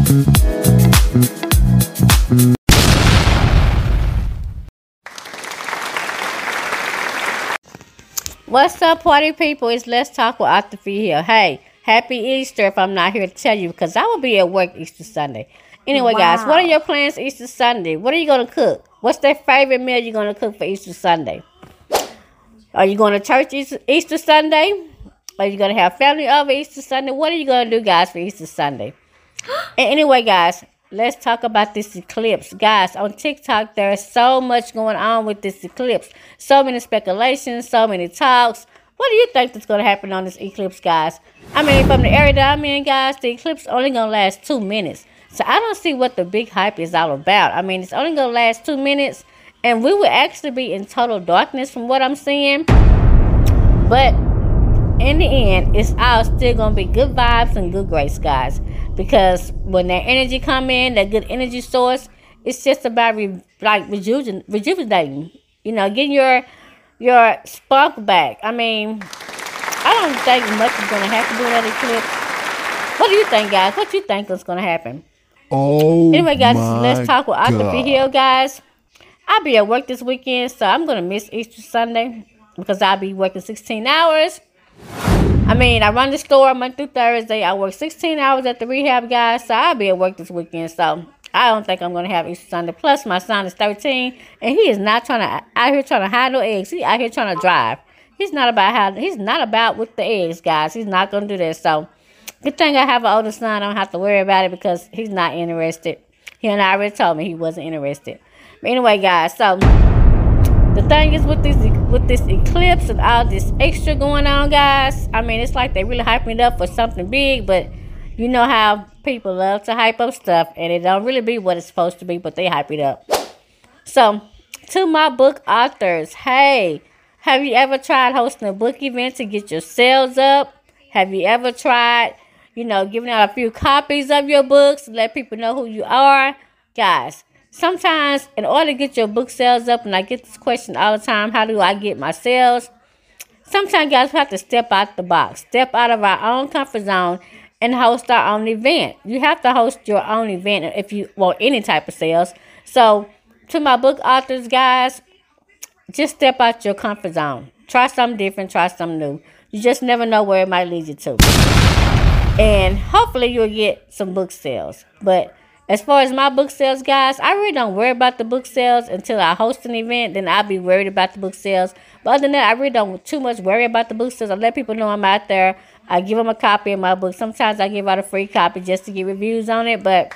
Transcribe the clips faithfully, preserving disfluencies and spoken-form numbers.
What's up, party people? It's Let's Talk with Octopus here. Hey, happy Easter if I'm not here to tell you, because I will be at work Easter Sunday. Anyway, wow. Guys, what are your plans Easter Sunday? What are you going to cook? What's their favorite meal you're going to cook for Easter Sunday? Are you going to church Easter, Easter Sunday? Are you going to have family over Easter Sunday? What are you going to do, guys, for Easter Sunday? And anyway, guys, let's talk about this eclipse. Guys, on TikTok, there is so much going on with this eclipse. So many speculations, so many talks. What do you think is going to happen on this eclipse, guys? I mean, from the area that I'm in, guys, the eclipse only going to last two minutes. So I don't see what the big hype is all about. I mean, it's only going to last two minutes. And we will actually be in total darkness from what I'm seeing. But in the end, it's all still going to be good vibes and good grace, guys. Because when that energy come in, that good energy source, it's just about re, like rejuven, rejuvenating. You know, getting your your spunk back. I mean, I don't think much is going to happen during that eclipse. What do you think, guys? What do you think is going to happen? Oh, anyway, guys, let's talk with God. Octopus here, guys. I'll be at work this weekend, so I'm going to miss Easter Sunday because I'll be working sixteen hours. I mean, I run the store Monday through Thursday. I work sixteen hours at the rehab, guys, so I'll be at work this weekend. So I don't think I'm going to have Easter Sunday. Plus, my son is thirteen, and he is not trying to out here trying to hide no eggs. He's out here trying to drive. He's not about how. He's not about with the eggs, guys. He's not going to do that. So good thing I have an older son. I don't have to worry about it because he's not interested. He and I already told me he wasn't interested. But anyway, guys, so the thing is with this with this eclipse and all this extra going on, guys, I mean, it's like they really hyping it up for something big, but you know how people love to hype up stuff, and it don't really be what it's supposed to be, but they hype it up. So, to my book authors, hey, have you ever tried hosting a book event to get your sales up? Have you ever tried, you know, giving out a few copies of your books to let people know who you are? Guys, sometimes, in order to get your book sales up, and I get this question all the time, how do I get my sales? Sometimes, guys, we have to step out the box, step out of our own comfort zone, and host our own event. You have to host your own event if you want any type of sales. So, to my book authors, guys, just step out your comfort zone. Try something different, try something new. You just never know where it might lead you to. And hopefully, you'll get some book sales. But as far as my book sales, guys, I really don't worry about the book sales until I host an event. Then I'll be worried about the book sales. But other than that, I really don't too much worry about the book sales. I let people know I'm out there. I give them a copy of my book. Sometimes I give out a free copy just to get reviews on it. But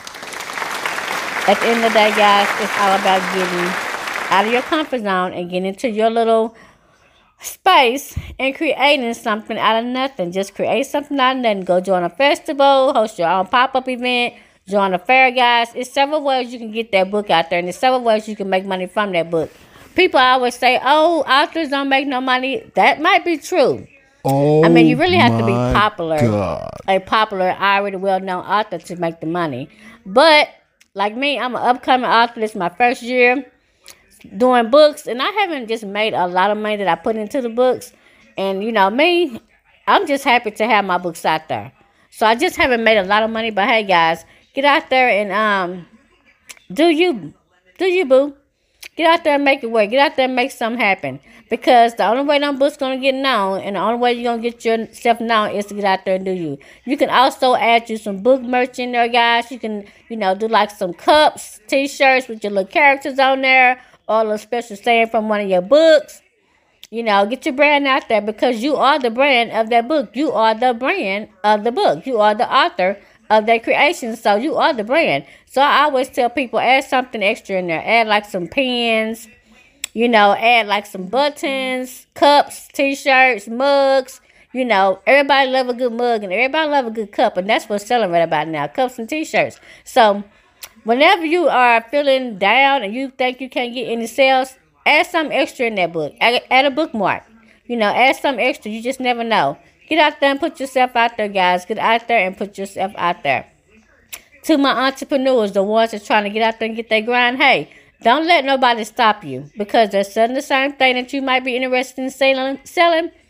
at the end of the day, guys, it's all about getting out of your comfort zone and getting into your little space and creating something out of nothing. Just create something out of nothing. Go join a festival, host your own pop-up event. Join a fair, guys. It's several ways you can get that book out there, and there's several ways you can make money from that book. People always say, oh, authors don't make no money. That might be true. Oh, I mean, you really have to be popular, God. a popular, already well-known author to make the money. But, like me, I'm an upcoming author. This is my first year doing books, and I haven't just made a lot of money that I put into the books. And, you know, me, I'm just happy to have my books out there. So I just haven't made a lot of money, but hey, guys, get out there and um, do you, do you, boo. Get out there and make it work. Get out there and make something happen. Because the only way them books going to get known, and the only way you're going to get yourself known is to get out there and do you. You can also add you some book merch in there, guys. You can, you know, do like some cups, t-shirts with your little characters on there, or a little special saying from one of your books. You know, get your brand out there because you are the brand of that book. You are the brand of the book. You are the author of their creation, so you are the brand. So I always tell people, add something extra in there. Add like some pens, you know, add like some buttons, cups, t-shirts, mugs. You know, everybody love a good mug and everybody love a good cup, and that's what's selling right about now, cups and t-shirts. So whenever you are feeling down and you think you can't get any sales, add something extra in that book. Add, add a bookmark. You know, add something extra. You just never know. Get out there and put yourself out there, guys. Get out there and put yourself out there. To my entrepreneurs, the ones that's trying to get out there and get their grind, hey, don't let nobody stop you because they're selling the same thing that you might be interested in selling. selling.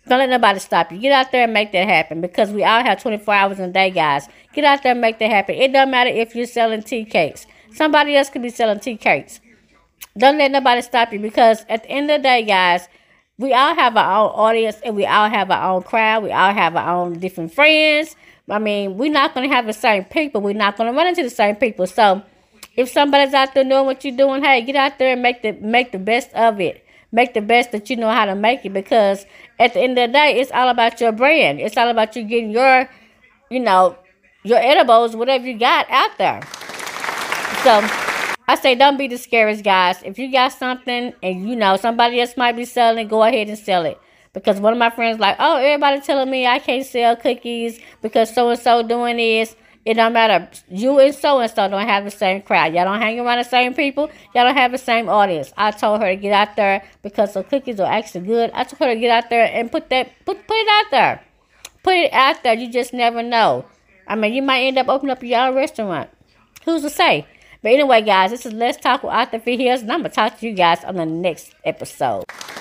Don't let nobody stop you. Get out there and make that happen, because we all have twenty-four hours in a day, guys. Get out there and make that happen. It doesn't matter if you're selling tea cakes. Somebody else could be selling tea cakes. Don't let nobody stop you, because at the end of the day, guys, we all have our own audience and we all have our own crowd. We all have our own different friends. I mean, we're not going to have the same people. We're not going to run into the same people. So if somebody's out there doing what you're doing, hey, get out there and make the make the best of it. Make the best that you know how to make it, because at the end of the day, it's all about your brand. It's all about you getting your, you know, your edibles, whatever you got out there. So I say don't be discouraged, guys. If you got something and you know somebody else might be selling it, go ahead and sell it. Because one of my friends like, oh, everybody telling me I can't sell cookies because so-and-so doing this. It don't matter. You and so-and-so don't have the same crowd. Y'all don't hang around the same people. Y'all don't have the same audience. I told her to get out there because the cookies are actually good. I told her to get out there and put that, put, put it out there. Put it out there. You just never know. I mean, you might end up opening up your own restaurant. Who's to say? But anyway, guys, this is Let's Talk with Arthur Hills, and I'm going to talk to you guys on the next episode.